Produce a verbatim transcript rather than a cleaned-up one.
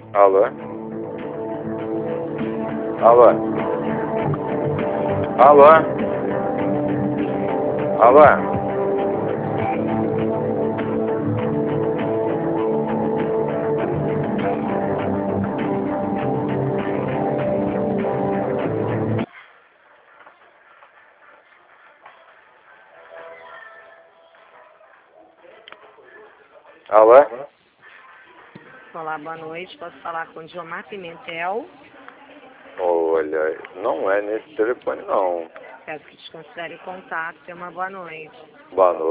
Alô? Alô? Alô? Alô? Alô? Olá, boa noite. Posso falar com o Diomar Pimentel? Olha, não é nesse telefone não. Peço que desconsidere o contato. Tenha uma boa noite. Boa noite.